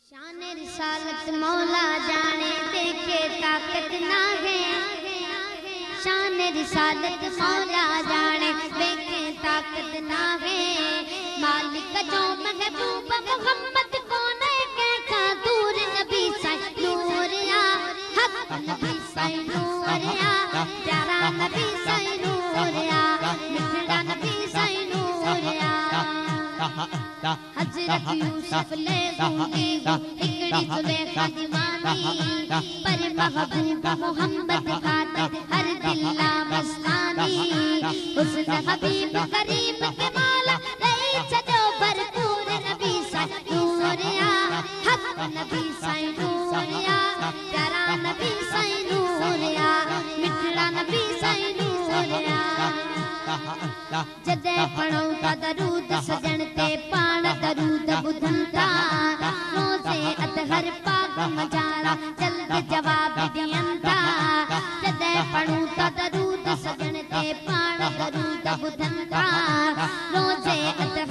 शान रिसालत मौला जाने देखे ताकत ना है। शान रिसालत मौला जाने देखे ताकत ना है। मालिक जो महबूब मोहम्मद को नहीं कहता दूर नबी साईं नूरिया हक नबी साईं नूरिया प्यारा नबी साईं नूरिया मिठड़ा नबी साईं नूरिया। हजरत यूसुफ ले दूंगी हिकड़ी जुलेखा दीवानी पर महबूब मोहम्मद खातिर हर दिल्ला मस्तानी। हुस्न हबीब करीम के माला रही छजो भरपूर नबी साईं नूरिया हक नबी साईं नूरिया प्यारा नबी साईं नूरिया मिठड़ा नबी साईं नूरिया। जदे पढ़ो का दरूद सजन ते पाण दरूद बुधंता रोज़े अतहर पाक मजारा जल्द जवाब दियंता। जदे पढ़ो का दरूद सजन ते पाण दरूद बुधंता रोज़े